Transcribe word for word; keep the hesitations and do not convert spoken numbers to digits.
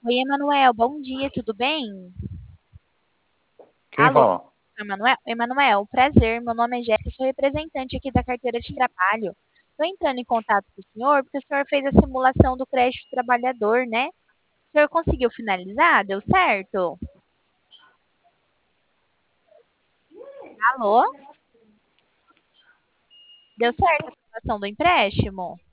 Oi, Emanuel, bom dia, tudo bem? Quem Alô, fala? Emanuel? Emanuel, prazer, meu nome é Jéssica, sou representante aqui da carteira de trabalho. Estou entrando em contato com o senhor porque o senhor fez a simulação do crédito trabalhador, né? O senhor conseguiu finalizar? Deu certo? Alô? Deu certo a simulação do empréstimo?